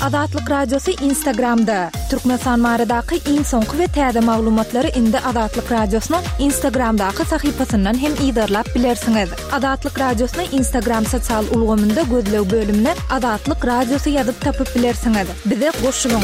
Azatlyk Radiosu Instagramda. Türkmenistan maradaky iň soňky we täze maglumatlary indi Azatlyk Radiosynyň Instagramdaky sahypasyndan hem ýa-da bilersiňiz. Azatlyk Radiosynyň Instagram sosial ulgamynda gözlew bölümine Azatlyk Radiosu ýazyp tapyp bilersiňiz. Bize goşulyň.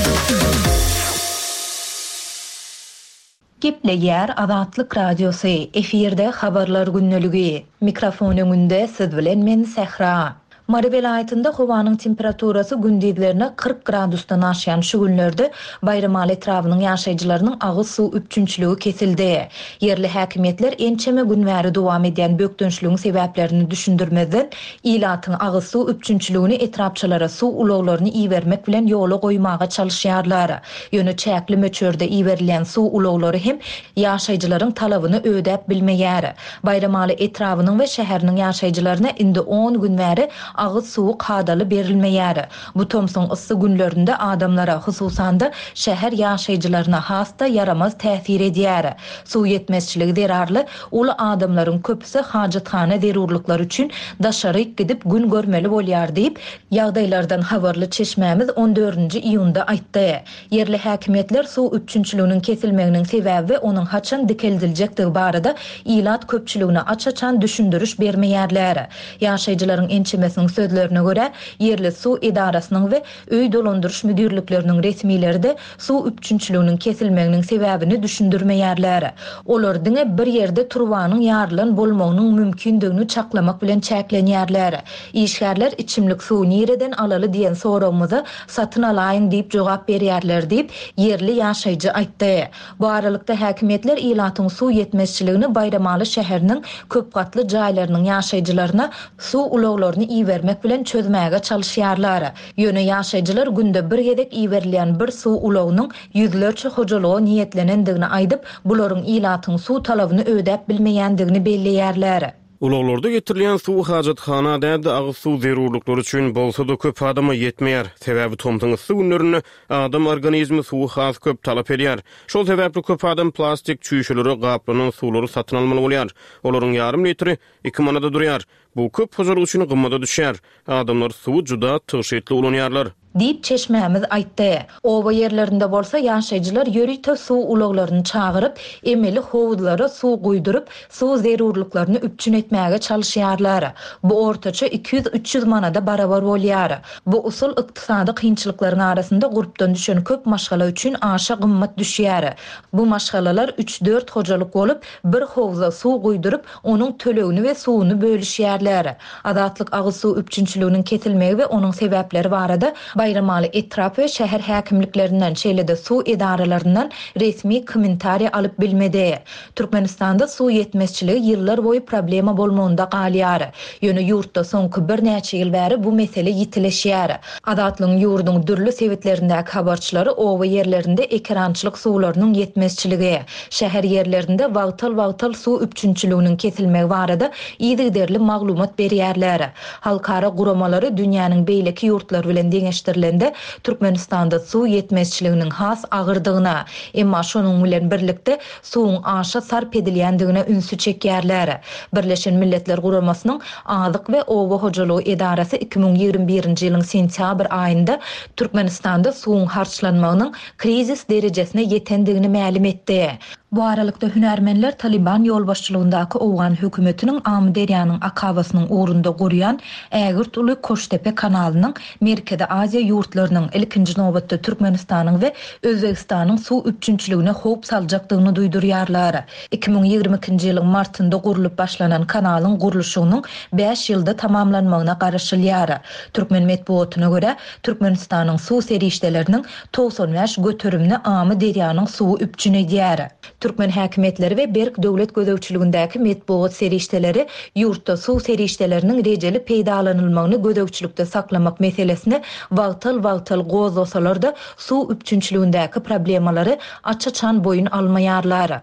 Gepleýär Azatlyk Radiosu efirde habarlar günneligi. Mikrofon öňünde siz bilen men Sehra. Mary vilayetinde howanyň temperaturasy gündizlerine 40 gradusdan aşýan şu günlerde Bayramal etrawynyň ýaşaýjylarynyň agyz suw üçünçlügi kesildi. Yerli häkimetler ençeme günbäri dowam edýän bökdönçlügiň sebäplerini düşündirmeden ilatyň agyz suw üçünçlügini etrapçylara suw ulaglaryny iýermek bilen ýola goýmaga çalışýarlar. Ýöne çäkli möçörde iýerilen suw ulaglary hem ýaşaýjylaryň talabyny ödäp bilmeýär. Bayramal etrawynyň we şäheriniň ýaşaýjylaryna indi 10 günbäri agyz suw kadaly berilmeýär. Bu Thompson ıssy günlerinde adamlara, hususan da şäher ýaşaýjylaryna hasta yaramaz täsir edýär. Suw ýetmezçiligi derarly, ol adamlaryň köpüsi hajathana zerurlyklary üçin daşary gidip gün görmeli bolýar diýip ýagdaýlardan habarly çeşmämiz 14-nji iýunda aýtdy. Yerli häkimetler suw üçünçlüginiň kesilmeginiň sebäbi we onuň haçan dikildiljekdigi barada ilat köpçüligine açaçan düşündürüş bermeýärler. Ýaşaýjylaryň ençemesi sözlerine göre yerli su idarasynyň we öý dolandyryş müdürlikleriniň resmileri de su üçünçlüginiň kesilmeginiň sebäbini düşündirmeýärler. Olar diňe bir ýerde turbanyň ýarılan bolmagynyň mümkindigini çaklamak bilen çäklenýärler. İşgärler içimlik suw nireden alaly diýen sorawmyza satyn alaýyn diýip jogap berýärler diýip yerli ýaşaýjy aýtdy. Bu aralykda häkimetler ilatyň suw ýetmezçiligini Bayramaly şäheriniň köp gatly jaýlarynyň ýaşaýjylaryna suw ulaglaryny iýermek bilen çözmäge çalışýarlar. Ýöne ýaşaýjylar günde bir gezek iýerilen bir suw ulagynyň ýüzlerçe hojalygy niýetlenendigini aýdyp, bularyň ilatyň suw talabyny ödäp bilmeýändigini belleýärler. Ulaglarda getirilýän suw hajathana däde agyz suw zerurlyklary üçin bolsa-da köp adama ýetmeýär. Sebäbi Thompson ıssy günlerinde adam organizmi suw has köp talap edýär. Şol sebäpli köp adam plastik çüýşeleri, gaplanyň suwlary satyn almaly bolýar. Olaryň ýarym litri 2 manada durýar. Bu köp hojalyk üçin gymmada düşýär. Adamlar suw juda tyşetli ulanýarlar diýip çeşmämiz aýtdy. Oba ýerlerinde bolsa ýaşaýjylar ýörüýte suw ulaglaryny çagyryp, emeli howuzlara suw guýduryp, suw zerurlyklaryny üçin etmäge çalışýarlar. Bu ortaça 200-300 manada barabar bolýar. Bu usul ykdysady kynçylyklaryň arasynda gurupdan düşen köp maşgala üçin aşa gymmat düşýär. Bu maşgalalar 3-4 hojalyk bolup, bir howuza suw guýduryp, onuň tölegini we suwuny bölüşýärler. Azatlyk agyz suw üçünçlüginiň kesilmegi we onuň sebäpleri barada Bayramaly etrap we şäher häkimliklerinden şeýlede suw idaralaryndan resmi kommentariýa alyp bilmedi. Türkmenistanda suw ýetmezçiligi ýyllar boyu problema bolmagynda galýar. Ýöne ýurtda soňky bir näçe ýyl bäri bu mesele ýitileşýär. Azatlyň ýurduň dürli sebäplerindäki habarçylary owa ýerlerinde ekrançylyk suwlarynyň ýetmezçiligi, şäher ýerlerinde wagtal suw üçünçlüginiň kesilmegi barada ýygyderli maglumat berýärler. Halkara guramalary dünýäniň beýleki ýurtlary bilen deňeşdirýär. Türkmenistanda suw ýetmezçiliginiň has agyrdygyna, emma şonuň bilen birlikde suwuň aşa sarp edilýändigine ünsü çekýärler. Birleşen Milletler Guramasynyň Azyk we Owa hojalygy edarasy 2021-nji ýylyň sentýabr aýynda Türkmenistanda suwuň harçlanmagynyň krizis derejesine ýetendigini ma'lum etdi. Bu aralykda hünärmenler Taliban ýolbaşçylygyndaky Owgan hökümetiniň Amuderiýanyň akabasynyň ugrunda gurýan Ägirtuly Koştepe kanalynyň Merkezi Aziýa ýurtlarynyň ilkinji nobatda Türkmenistanyň we Özbegistanyň suw üçünçlügine howp saljakdygyny duýdurýarlar. 2022-nji ýylyň martynda gurulyp başlanan kanalyň guruluşynyň 5 ýylda tamamlanmagyna garaşylýar. Türkmen medeniýetine görä Türkmenistanyň suw serişdeleriniň 95 götürümni Amuderiýanyň suwy üçin edýär. Türkmen häkimetleri we Berk döwlet gözegçiligindäki medeniýet serişdeleri ýurtda suw serişdeleriniň rejeli peýdalanylmagyny gözegçilikde saklamak meselesini wagtal gozlasalar da suw üçünçlügindäki problemalary açaçan boyun almaýarlar.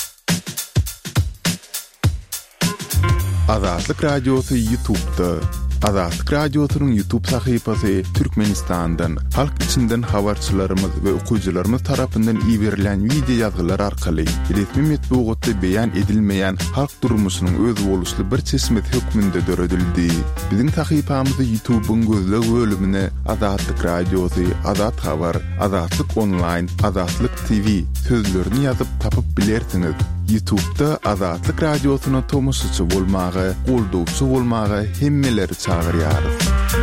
Azatlyk Radiosu YouTube'da Azatlyk Radiosynyň YouTube sahypasy Türkmenistandan halk içinden habarçylarymyz we okuyjylarymyz tarapyndan ýiberilen video ýazgylar arkaly resmi metbuatda beýan edilmeýän halk durmuşynyň öz boluşly bir çeşmet hökmünde döredildi. Biziň sahypamyzy YouTube'un gözleg bölümine Azatlyk Radiosy, Azat Habar, Azatlyk Online, Azatlyk TV sözlerini ýazyp tapyp bilersiňiz. YouTube'da Azatlyk Radiosyna tomoşçy bolmagy, goldowçy bolmagy hemmeleri çağırýarys.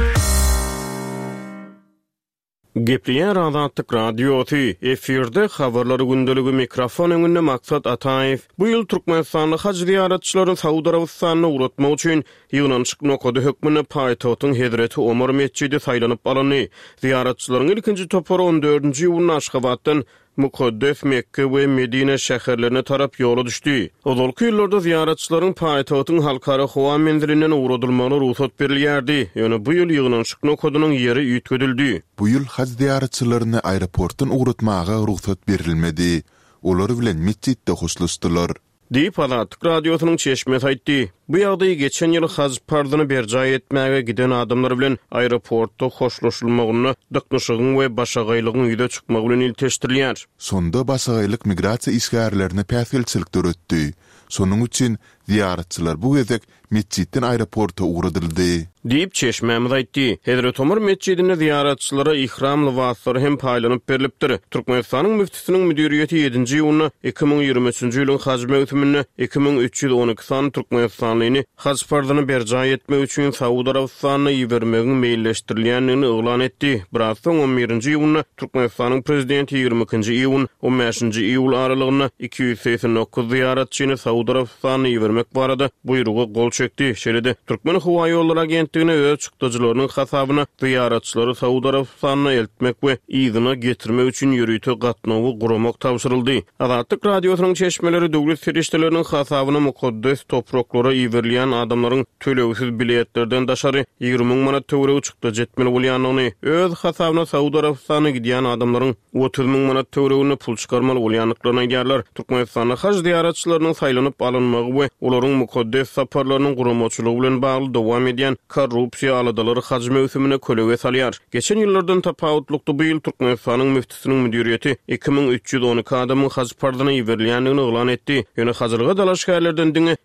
Gepliýär Azatlyk Radiosy efirde habarlary gündeligi mikrofon öňünde maksat Ataýew bu ýyl Türkmenistanyň haç ziyaretçilerini Saudy Arabistanyna uğratmak üçin ýygnançyk nokady hökmüne paýtagyň Hedreti Omar mescidi saýlanyp alany. Ziyaretçilerin ilkinji topary 14-nji ýylyň Aşgabatdan Mukaddes Mekke we Medine şäherlerine tarap ýola düşdi. Ozalky ýyllarda ziyaretçilerin paýtagyň halkara howa menzilinden uğradylmagyna ruhsat berilýärdi. Ýöne bu ýyl ýygnançyk nokadynyň ýeri ýitgedildi. Bu ýyl haç ziyaretçilerini aeroportdan uğratmaga ruhsat berilmedi. Olar bilen mescidde hoşlaşdylar. Diýip Azatlyk Radiosynyň çeşmesi aýtdy. Bu ýagdaý geçen ýyl haj pardyny berjaý etmäge giden adamlar bilen aeroportda hoşlaşylmagyny, dyknyşygyň we başagaýlygyň ýüze çykmagy bilen ilteşdirilýär. Sonda başagaýlyk migrasiýa işgärlerine päsgelçilik döretdi. Sonuň üçin ziyaretçiler bu gezek mescidden aeroporta uğradyldy. Diýip çeşmemiz aýtdy. Hedret Omar mescidine ziyaretçilere ihram libaslary hem paýlanyp berilipdir. Türkmenistanyň müftisiniň müdiriýeti 7-nji ýylyny 2023-nji ýylyň haj mewsümini 2312 san Türkmenistanlyny haj pardyny berjaý etmek üçin Saudy Arabistanyna ýibermegi meýilleşdirilýänini oglan etdi. Biraz soň 11-nji ýylyny Türkmenistanyň prezidenti 22-nji ýylyň 15-nji ýyl aralygyny 289 ziyaretçini Saudy Arabistanyna ýibermek barada buýruga gol çekdi. Şeýle Türkmen Howa ýolları agentligine öz çykdyjylarynyň hasabyna ziyaretçileri Saudy Arabistanyna eltmek we ýygyna getirmek üçin ýürüýte gatnawy guramak tapşyryldy. Azatlyk Radiosynyň çeşmeleri döwlet ferişdeleriniň hasabyna mukaddes topraklara ýeberilýän adamlaryň tölewsiz biletlerden daşary 20 000 manat töwregi çykdy jetmeli bolýanyny, öz hasabyna Saudy Arabistanyna gidýän adamlaryň 30 000 manat töwregini pul çykarmaly bolýanlyklaryny aýdýarlar. Türkmenistanyň haj ziyaretçileriniň saýlanyp alynmagy we olaryň mukaddes saparlarynyň guramaçylygy bilen bagly dowam edýän korrupsiýa aladalary haj mewsümine kölege salýar. Geçen ýyllardan tapawutlukda bu ýyl Türkmenistanyň müftisiniň müdiriýeti 2312 adamyň haj pardyna ýeberilýändigini oglan etdi. Ýöne hazırga dalaşgärlerden diňe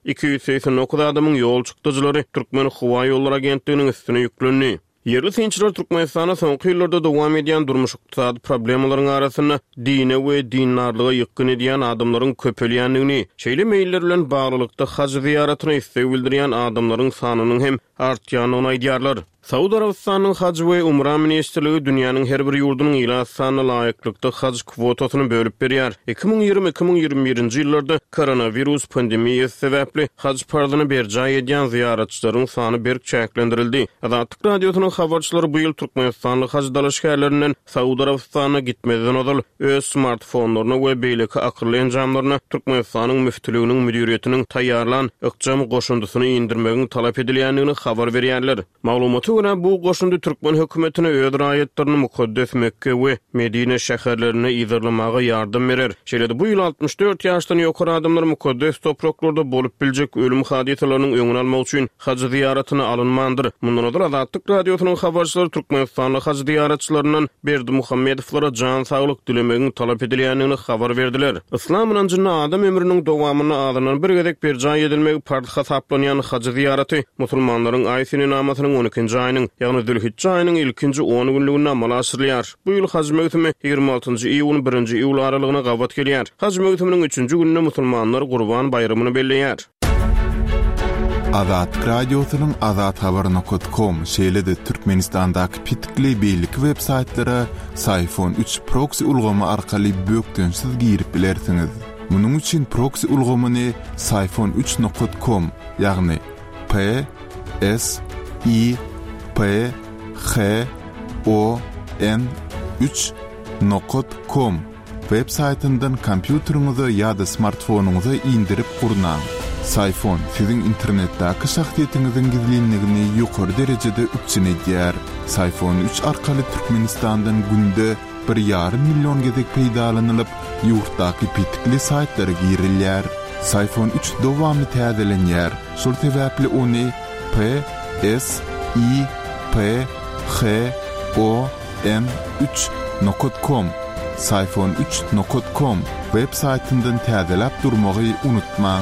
289 adamyň ýol çykdyjylary Türkmen Howa ýolları agentliginiň üstüne ýüklendi. Yerli sinçiler Türkmenistana soňky ýyllarda dowam edýän durmuş ykdysady problemlaryň arasynda dine we dinarlyga ýykyn edýän adamlaryň köpelýändigini, şeýle meýiller bilen baglykda haj ziyaretyne istek bildirýän adamlaryň sanynyň hem artýanyny aýdýarlar. Saudy Arabistanyň haj we umra ministrligi dünýäniň her bir ýurdunyň ilaçyna laýyklykda haj kwotasyny bölüp berýär. 2020-2021-nji ýyllarda koronavirus pandemiýasy sebäpli haj pardyny berjaý edýän ziyaretçilerin sany berk çäklendirildi. Azatlyk Radiosynyň habarçylary bu ýyl Türkmenistanyň haj dalaşgärlerinden Saudy Arabistanyna gitmeden ozal öz smartfonlaryna we beýleki akylly enjamlaryna Türkmenistanyň müftiliginiň müdiriýetiniň taýýarlan ykjam goşundusyny indirmegini talap edilýändigini habar berýärler. Maglumaty bu goşundy Türkmen hökümetine öz raýatlaryny Mukaddes Mekke we Medine şäherlerine ýyzyrlamaga ýardym berer. Şeýle bu ýyl 64 ýaşdan ýokary adamlar mukaddes topraklarda bolup biljek ölüm hadisalarynyň öňüni almak üçin haj ziyaretyne alynmandyr. Mundan öňe Azatlyk Radiosynyň habarçylary Türkmenistanyň haj ziyaretçilerinden Berdi Muhammedowlara jan saglyk dilemegini talap edilýändigini habar berdiler. Islam inancynda adam ömrüniň dowamyny adynyň bir gezek berjaý edilmegi farz hasaplanýan haj ziyarety musulmanlaryň aýsyny namatynyň 12-nji aýynyň, ýagny Zülhicce aýynyň ilkinji 10 günligine amal asyrylýar. Bu ýyl haj mewsümi 26-njy iýul 1-nji iýul aralygyna gabat gelýär. Haj mewsüminiň 3-nji gününe musulmanlar Gurban bayramyny belleýär. Azatlyk Radiosynyň azathabar.com şeýle-de Türkmenistandaky pitkli beýlik web saytlara Sayfon 3 proxy ulgamy arkaly bökdönsiz girip bilersiňiz. Munyň üçin proxy ulgamyny sayfon3.com ýagny sayfon3.com web saytyndan kompýuteriňize ýa-da smartfonuňyza indirip gurnaň. Sayfon siziň internetdäki şahsiýetiňiziň gizlinligini ýokary derejede üçin edýär. Sayfon 3 arkaly Türkmenistandan günde 1,5 milyon gezek peýdalanylyp, ýurtdaky pitkli saytlara girilýär. Sayfon 3 dowamly täzelenýär. Şol sebäpli ony iphon3.com sayfon3.com web saytyndan täzelap durmagy unutmaň.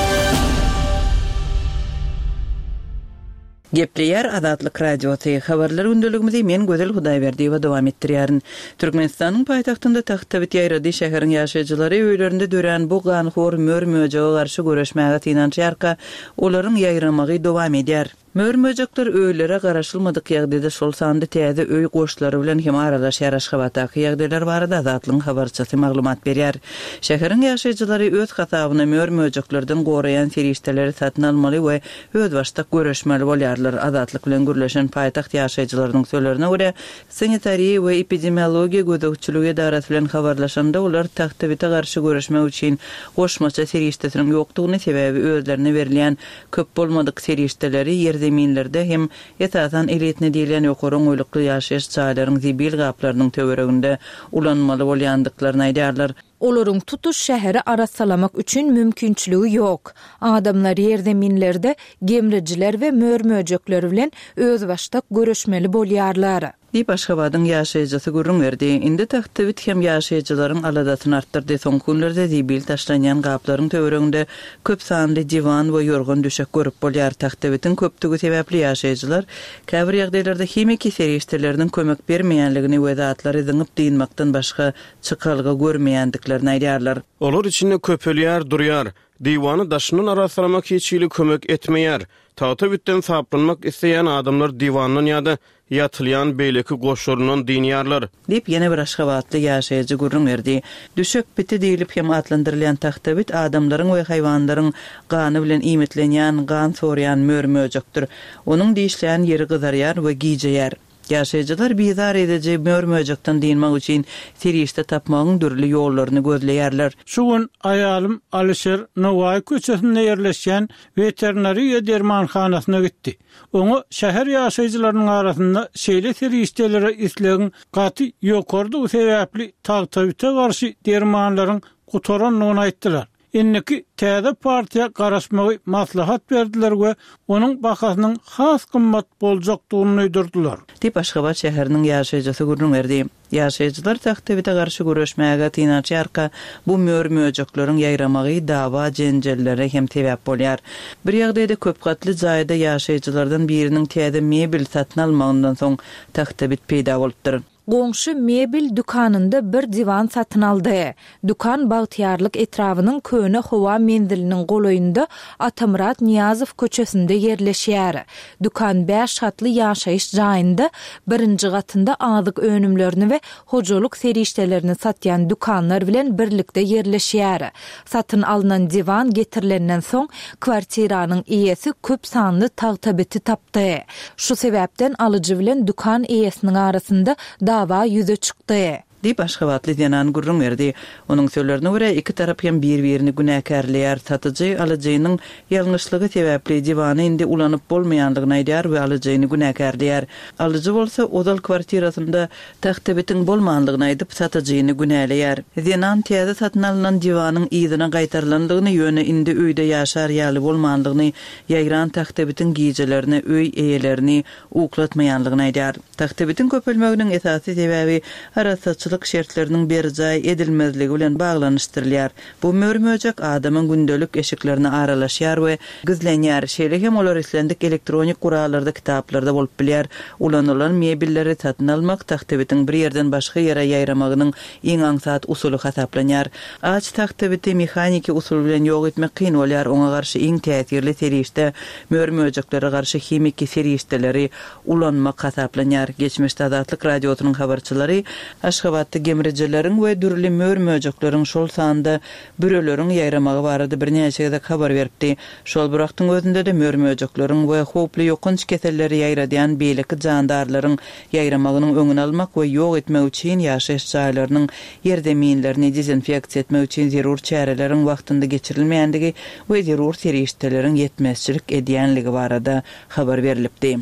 Gepleyer Azatlyk radiosu habarlar ündeligimizi men Gözel Hudaýberdiýewa dowam etdirýärin. Türkmenistanyň paýtagtynda Taxtabit ýaýrady şäheriň ýaşaýjylary öýlerinde dören bu ganhor mör-möjege garşy görüşmäge tinançarka olaryň ýaýramagy dowam edýär. Mör-möjekler öýlere garaşylmadyk ýagdaýda şol sandy täze öý goşlary bilen hem aralaş ýaraşgabaty ýagdaýlar barada Azatlyň habarçysy maglumat berýär. Şäheriň ýaşaýjylary öz hasabyna mör-möjeklerden goraýan serişdeleri satyn almaly we öz başda görüşmeli bolýarlar. Azatlyk bilen gürleşen paýtaxt ýaşaýjylarynyň sözlerine görä, sanitariýa we epidemiologiýa gödäkçiligi idarasy bilen habarlaşanda olar Taxtabita garşy görüşmek üçin goşmaça serişdesiniň ýokdugyny sebäbi özlerine berilýän köp bolmadyk serişdeleri zeminlerde hem ýetadan eletne diýilen ýokary öýlükli ýaşaýyş çaýlarynyň zibil gaplarnyň töwereginde ulanmaly bolýandyklaryny aýdýarlar. Olaryň tutuş şäheri arasalamak üçin mümkinçiligi ýok. Adamlar ýer zeminlerde gemrejiler we mör-möjekler bilen öz başda görüşmeli bolýarlar. Dip Aşgabatyň ýaşaýjysy gurrun berdi. Indi Taxtabit hem ýaşaýjylaryň aladatyny artdyrdy. Soň günlerde zibil taşlanýan gaplaryň töwereginde köp sanly diwan we ýorgun düşek görüp bolýar. Taxtabitiň köpdigi sebäpli ýaşaýjylar käbir ýagdaýlarda hemiki serişdeleriniň kömek bermeýänligini we zatlary zyňyp diýinmekden başga çykalgy görmeýändiklerini aýdýarlar. Olar içinde köpelýär durýar. Diwanı daşynyn arasalamak hiçili kömek etmeýär. Taxtabitden saplanmak isleýän adamlar diwandan ýa-da ýatylýan beýleki goşlaryndan diňýarlar. Dip ýene bir Aşgabatly ýaşaýjy gurrun berdi. Düşek biti diýilip hem atlandyrylýan Taxtabit adamlaryň we haýwanlaryň gany bilen iýmitlenýän, gan sorýan mör-möjekdir. Onuň diýişleýän ýeri gyzarýar we gijeýär. Ýaşaýjylar bizar ediji mör-möjekden diýilmek üçin serişde tapmagyň dürli ýollaryny gözleýärler. Şu gün aýalym Alişer Nowaý köçesinde ýerleşýän veterinariýa dermanhanasyna gitdi. Oňa şäher ýaşaýjylarynyň arasynda şeýle serişdelere islegiň gaty ýokardygy sebäpli Taxtabita garşy dermanlaryň gutaranyny aýtdylar. Inneki täze partiýa garaşmagy maslahat berdiler we onuň bakasynyň has gymmat boljakdygyny öýdürdiler. Dip Aşgabat şäheriniň ýaşaýjysy gurrun berdi. Ýaşaýjylar Taxtabita garşy görüşmäge tinançarka bu mör-möjekleriň ýaýramagy dawa jenjellere hem sebäp bolýar. Bir ýagdaýda köp gatly jaýda ýaşaýjylardan biriniň täze mebel satyn almagyndan soň Taxtabit peýda bolupdyr. Goňşy mebel dükanynda bir diwan satyn aldy. Dukan Bagtyarlyk etrawynyň köne howa mendiliniň goloýunda Atamurat Niyazow köçesinde ýerleşýär. Dukan 5 şatly ýaşaýyş jaýynda birinji gatynda azyk önümlerini we hojalyk serişdelerini satýan dukanlar bilen birlikde ýerleşýär. Satyn alynan diwan getirilenden soň kwartiranyň iýesi köp sanly Taxtabiti tapdy. Şu sebäpden alyjy bilen dukan iýesiniň arasynda dawa ýüze çykdy. Dip Aşgabatly denan gurrun berdi. Onuň sözlerine görä iki tarap hem bir-birini günäkärleýär. Satyjy alyjynyň ýalňyşlygy sebäpli diwany indi ulanyp bolmaýandygyny aýdýar we alyjyny günäkärleýär. Alyjy bolsa odal kwartirasynda Taxtabitiň bolmandygyny aýdyp satyjyny günäleýär. Denan täze satyn alynan diwanyň ýygyna gaýtarylandygyny ýöne indi öýde ýaşar ýaly bolmandygyny ýaýran Taxtabitiň gijelerini öý eýelerini uklatmaýandygyny aýdýar. Taxtabitiň köpelmeginiň esasy sebäbi arasaçylyk şertlerinin berjay edilmezligi bilen baglanyşdyrylýar. Bu mör-möjek adamyň gündelik eşiklerini aralaşýar we gizlenýär. Şeýle hem olar islendik elektronik guralarda, kitaplarda bolup bilýär. Ulanylan mebelleri satyn almak Taxtabitiň bir ýerden başga ýere ýaýramagynyň iň aňsat usuly hasaplanýar. Aç Taxtabiti mehaniki usul bilen ýok etmek kyn bolýar. Oňa garşy iň täsirli serişde mör-möjeklere garşy hemiki serişdeleri ulanmak hasaplanýar. Geçmişde Azatlyk radiosynyň habarçylary Aşgabatda gemrejileriň we dürli mör-möjekleriň şol sanda büreleriň ýaýramagy barada birnäçe habar beripdi. Şol buraqtyň özünde de mör-möjekleriň we hoply ýokunç keselleri ýaýradýan beýleki jandarlaryň ýaýramagynyň öňüni almak we ýok etmek üçin ýaşaýyş jaýlarynyň ýerdeminlerini dezinfeksiýa etmek üçin zerur çäreleriň wagtynda geçirilmeýändigi we zerur serişdeleriň ýetmezçilik edýänligi barada habar berilipdi.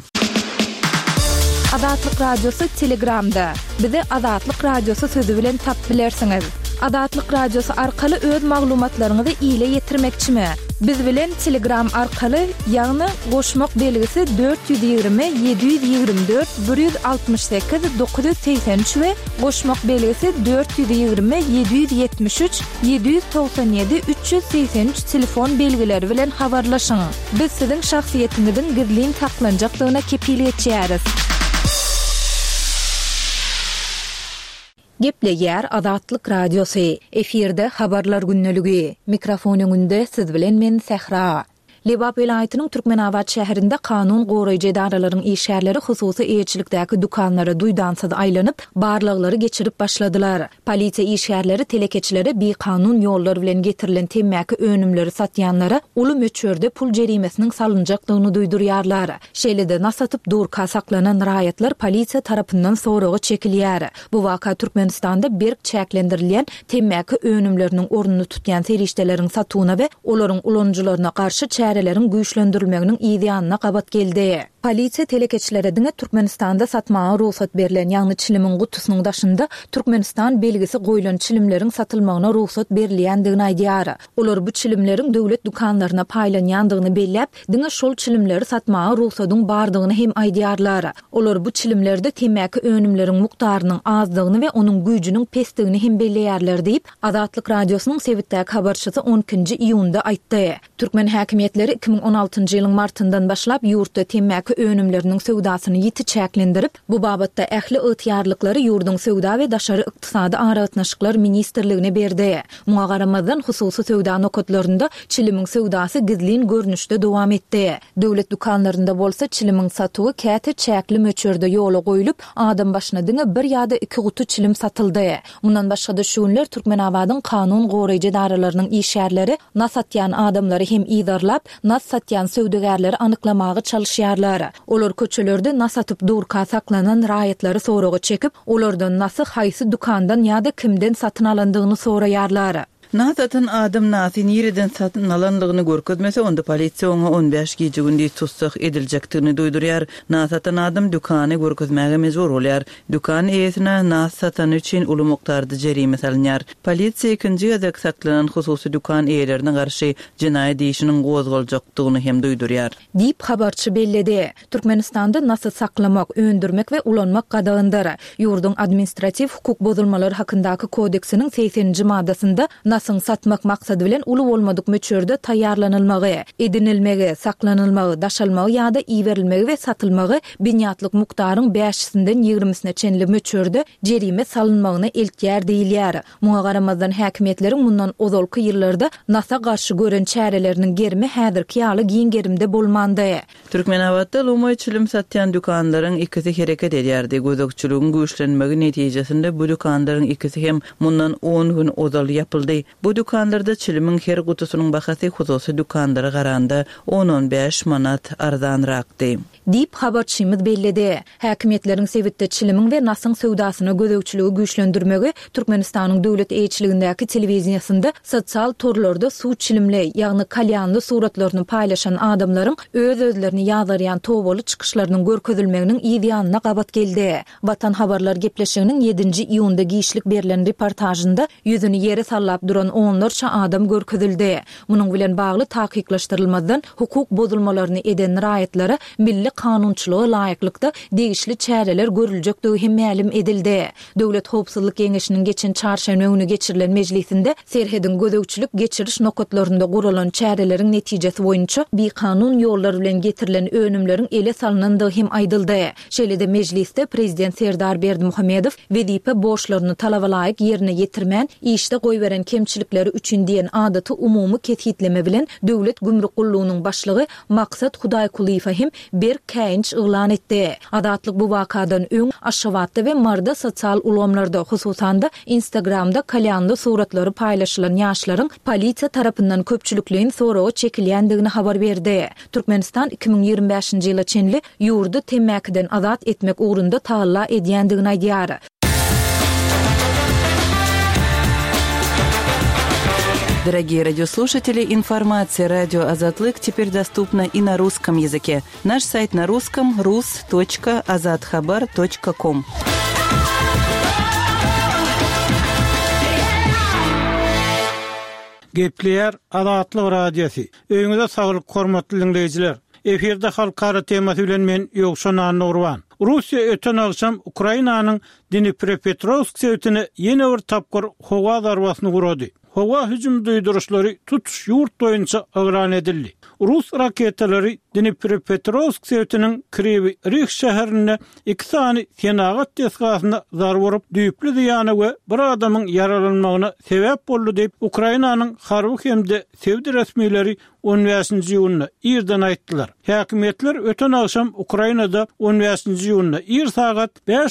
Azatlyk radiosu Telegramda. Bizi Azatlyk radiosu sözü bilen tap bilersiňiz. Azatlyk radiosu arkaly öz maglumatlaryňyzy ýetirmekçimi? Biz bilen Telegram arkaly ýagny goşmak belgisi 420 724 168 983 we goşmak belgisi 420 773 797 383 telefon belgileri bilen habarlaşyň. Biz siziň şahsiýetiňizden gizlin saklanjaklygyna kepillik etýäris. Gepleýär Azatlyk radiosu. Efirde habarlar günneligi. Mikrofonuňynda siz bilen men Sehra. Lebap vilayatynyň Türkmenabad şäherinde kanun goraýjy edaralaryň işgärleri hususy eýçilikdäki dukanlara duýdansız aýlanyp, barlyklary geçirip başladylar. Polisiýa işgärleri telekeçilere bir kanun ýolları bilen getirilen temmäki önümleri satýanlara uly möçörde pul jerimesiniň salynjaklygyny duýdurýarlar. Şeýlede nasatyp durka saklanan raýatlar polisiýa tarapyndan soragy çekilýär. Bu waka Türkmenistanda berk çäklendirilýän temmäki önümleriniň ornuny tutýan serişdeleriň satywyna we olaryň ulanjylaryna garşy çärelerin güýçlendirilmeginiň ideýanyna gabat geldi. Polisiýa telekeçilere diňe Türkmenistanda satmaga ruhsat berilen ýagny çilimiň gutusynyň daşynda Türkmenistan belgisi goýulan çilimleriň satylmagyna ruhsat berilýändigini aýdýar. Olar bu çilimleriň döwlet dukanlaryna paýlanýandygyny belläp, diňe şol çilimleri satmaga ruhsatyň bardygyny hem aýdýarlar. Olar bu çilimlerde temmäki önümleriň mukdarynyň azdygyny we onuň güýjüniň pesdigini hem belläýärler diýip Azatlyk radiosynyň Sewitdäki habarçysy 12-nji iýunda aýtdy. Türkmen häkimetleri 2016-njy ýylyň martyndan başlap ýurtda temmäki önümleriniň sowdasyny ýiti çäklendirip, bu babatda ähli ýetýärliklary ýurduň sowda we daşary ykdysady aratnaşyklar ministrligine berdi. Muňa garamazdan hususy sowda nokatlarynda çilimiň sowdasy gizlin görnüşde dowam etdi. Döwlet dukanlarynda bolsa çilimiň satywy käte çäkli möçörde ýola goýulyp, adam başyna diňe bir ýa-da 2 gutu çilim satyldy. Mundan başga da şu günler Türkmenabadyň kanun goraýjy edaralarynyň işgärleri nasatýan adamlary hem iýdarlap, nas satýan sowdagärleri anyklamagy çalışýarlar. Olar köçelerde nasatyp durka saklanan raýatlary soragy çekip, olardan nasy haýsy dukandan ýa-da kimden satyn alandygyny soraýarlar. Nasatyn adam nasy nireden satyn alanlygyny görkezmese, onda polisiýa oňa 15 gije gündi tutsak ediljekdigini duýdurýar. Nasatyn adam dukany görkezmäge mejbur bolýar. Dukan eýesine nas satan üçin uly mukdarda jerime salynýar. Polisiýa ikinji ýazak saklanan hususy dukan eýelerine garşy jinaýat işiniň gozgaljakdygyny hem duýdurýar. Diýip habarçy belledi. Türkmenistanda nasy saklamak, öndürmek we ulanmak gadagyndyr. Ýurduň administrativ hukuk bozulmalary hakyndaky kodeksiniň 80-nji maddasynda nasyň satmak maksady bilen uly bolmadyk möçörde taýýarlanylmagy, edinilmegi, saklanylmagy, daşalmagy ýa-da iýerilmegi we satylmagy binýatlyk mukdaryň 5-sinden 20-sine çenli möçörde jerime salynmagyna eltýär diýilýär. Muňa garamazdan häkimetleriň mundan ozalky ýyllarda nasa garşy gören çäreleriniň germi häzirki ýaly giň gerimde bolmandy. Türkmenabadda lumoy çilim satýan dukanlaryň ikisi hereket edýärdi. Gözükçülügiň güýçlenmegi netijesinde bu dukanlaryň ikisi hem mundan 10 gün ozal ýapyldy. Bu dukanlarda çilimiň her gutusynyň bahasy hususy dukanlara garanda 10-15 manat arzanrakdy. Diýip habarçymyz belledi. Häkimetleriň Sewitde çilimiň we nasyň sowdasyna gözükçüligi güýçlendirmegi Türkmenistanyň döwlet eýçiligindäki telewiziýasynda sosial torlarda suw çilimli, ýagny kalyanly suratlaryny paýlaşan adamlaryň öz-özlerini ýazarýan towaly çykyşlarynyň görkezilmeginiň ideýanyna gabat geldi. Vatan habarlar gepleşiginiň 7-nji iýunda giýişlik berilen reportajynda ýüzüni ýere sallap duran onlarça adam görkezildi. Munyň bilen bagly takyplaşdyrylmadan hukuk bozulmalaryny eden raýatlara milli kanunçylyga laýyklykda degişli çäreler görüljekdigi hem ma'lum edildi. Döwlet Howpsuzlyk Geňeşiniň geçen çarşamba günü geçirilen mejlisinde serhedin gözükçülük geçiriş nokatlarynda gurulan çäreleriň netijesi boýunça bir kanun ýolları bilen getirilen önümleriň ele salynandygy hem aýdyldy. Şeýlede mejlisde prezident Serdar Berdimuhammedow wezipe borçlaryny talabalaýyk ýerine ýetirmän, işde goýberen kemçilikleri üçin diýen adaty umumy kethitleme bilen döwlet gümrük gullugynyň başlygy Maksat Hudaýkuliýew hem bir käýinç ýylan etdi. Adatlyk bu wakadan öň Aşgabatda we Marda sosial ulamlarda, hususanda Instagramda kalyanly suratlary paýlaşylan ýaşlaryň polisiýa tarapyndan köpçülikliň soragy çekilýändigini habar berdi. Türkmenistan 2025-nji ýyla çenli ýurdu temmäkiden azat etmek ugrunda taýla edýändigini aýdýar. Дорогие радиослушатели, информация «Радио Азатлык» теперь доступна и на русском языке. Наш сайт на русском rus.azatxabar.com. Gepleyer Azatlyk radiosu. Öňüňizde saglyk hormatly dinleýijiler. Eferde halkara temasy bilen men Ýogşan Nurwan. Russiýa öten akşam Ukrainanyň Dnipropetrovsk şeýtini ýene bir tapgyr howa darbasyny gurady. Howa hüjüm duýduruşlary tutuş ýurt boýunça agran edildi. Rus raketalary Dnipropetrovsk şeýtiniň Kryvyi Rih şäherine 2 sany senagat tesgasyna zar borup düýpli ýany we bir adamyň yaralanmagyna sebäp boldy diýip Ukrainanyň harby hemde sevdi resmiýetleri 15-nji ýylyna ýerden aýtdylar. Häkimetler öten akşam Ukrainada 15-nji ýylyna ýer sagat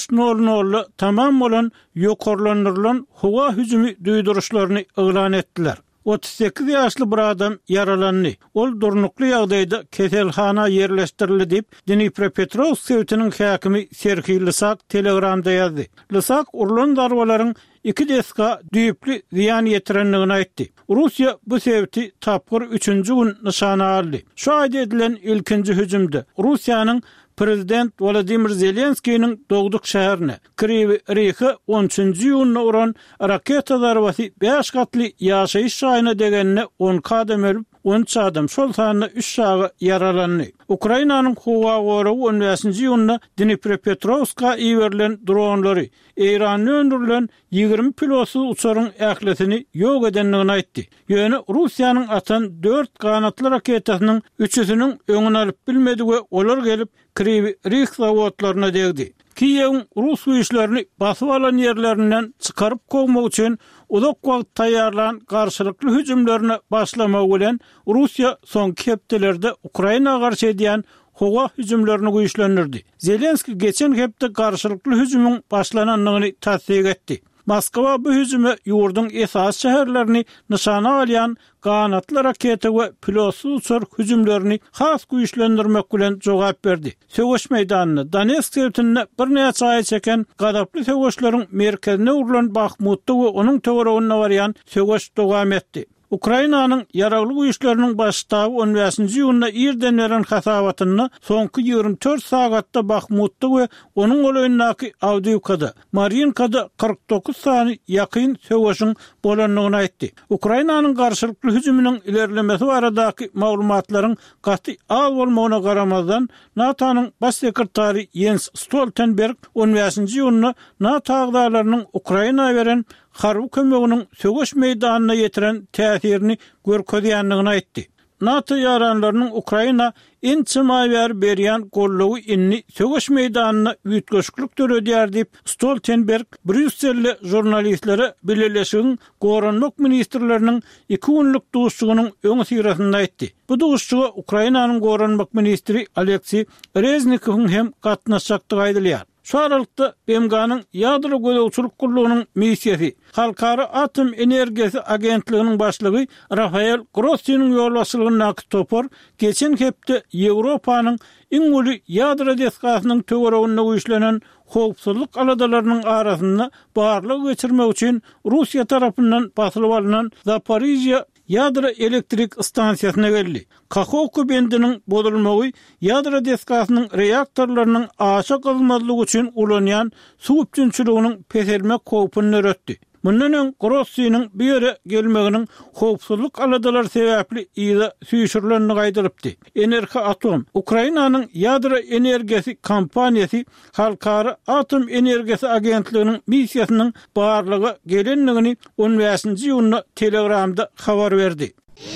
5:00 tamam bolan ýokarlandyrylan howa hüjümi duýduruşlaryny elan etdiler. 38 ýaşly bir adam yaralandy. Ol durnukly ýagdaýda keselhana ýerleşdirildi diýip Dnipropetrovsk şeýtiniň häkimi Serhiy Lysak Telegramda ýazdy. Lysak urulan darbalaryň 2 deska düýpli ziýan ýetirenligini aýtdy. Russiýa bu sebäpli tapgyr 3-nji gün nyşana aldy. Şu aýda edilen ilkinji hüjümde Russiýanyň Prezident Volodymyr Zelenskiýiň dogduk şäherine Kryvyi Rihi 13-nji ýylyna uran raketa darbasy 5 gatly ýaşaýyş şahyna degenine 10 adam ölüp 13 adam şol sanyna 3 şahy yaralandy. Ukrainanyň howa goragy 15-nji ýylyna Dnipropetrovska iwerilen dronlary Eýranyň öndürilen 20 pilotly uçaryň ählesini ýok edenligini aýtdy. Ýöne Russiýanyň atan 4 kanatly raketasynyň 3-üsiniň öňüni alyp bilmedi we olar gelip Kryvyi Rih zawodlaryna degdi. Kiýewiň Rus güýçlerini basyp alan ýerlerinden çykaryp gowmak üçin uzak wagt taýýarlan garşylykly hüjümlerini başlamak bilen Russiýa soňky hepdelerde Ukraina garşy edýän howa hüjümlerini güýçlendirdi. Zelenski geçen hepde garşylykly hüjümüň başlananlygyny tasdik etdi. Moskwa bu hüjüme ýurduň esas şäherlerini nyşana alýan kanatly raketa we pilotly uçar hüjümlerini has güýçlendirmek bilen jogap berdi. Söwüş meýdanyny Donetsk şäherine bir näçe aý çeken gadaply söwüşleriň merkezine urulan Bahmutda we onuň töweregine barýan söwüş dowam etdi. Ukrainanyň ýaragly güýçleriniň başdaby 15-nji ýylyna ýerden beren hasabatyny soňky 24 sagatda Bahmutda we onuň goýundaky Awdiivkada, Mariinkada 49 sany ýakyn söwüşiň bolanlygyny aýtdy. Ukrainanyň garşylykly hüjüminiň ilerlemesi baradaky maglumatlaryň gaty az bolmagyna garamazdan NATO'nyň baş sekretary Jens Stoltenberg 15-nji ýylyna NATO agdalarynyň Ukraina'ya beren harby kömeginiň söwüş meýdanyna ýetiren täsirini görkezýänligini aýtdy. NATO ýaranlarynyň Ukraina inçimaýar berýän gollugy inni söwüş meýdanyna üýtgeşiklik töredýär diýip Stoltenberg Brüsselde jurnalistlere Birleşigiň Goranmak ministrleriniň 2 günlük duşugynyň öňe syrasynda aýtdy. Bu duşuga Ukrainanyň Goranmak ministri Aleksey Reznikowyň hem gatnaşjakdygy aýdylýar. Şu aralykda BMG-nyň ýadro gözegçilik gurulunyň missiýasy Halkara Atom Energiýasy Agentliginiň başlygy Rafael Grossinyň ýolbaşçylygyna topor geçen hepde Ýewropanyň iň uly ýadro deskasynyň töwereginde güýçlenen howpsuzlyk aladalarynyň arasynda barlyk geçirmek üçin Russiýa tarapyndan basylyp alynan Zaporizhia ýadro elektrik stansiýasyna geldi. Kakhovka bendiniň bodulmagy ýadro deskasynyň reaktorlarynyň aşa gazmazlygy üçin ulanýan suw üçinçiliginiň peselmek howpuny öretdi. Mundan öň Grossinyň bir ýere gelmeginiň howpsuzlyk aladalar sebäpli ýa süýşürilenini gaýdyrypdy. Energi Atom Ukrainanyň ýadro energiýasy kompaniýasy Halkara Atom Energiýasy Agentliginiň missiýasynyň barlygy gelenligini 15-nji ýylyna Telegramda habar berdi.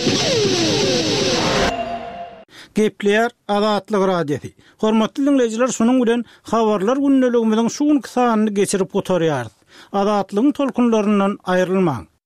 Gepleyer Azatlyk radiosu. Hormatly dinleýijiler, şonuň bilen habarlar günneligimiziň şu gün sanyny geçirip oturýar. Azatlygyň tolkunlaryndan aýrylmaň.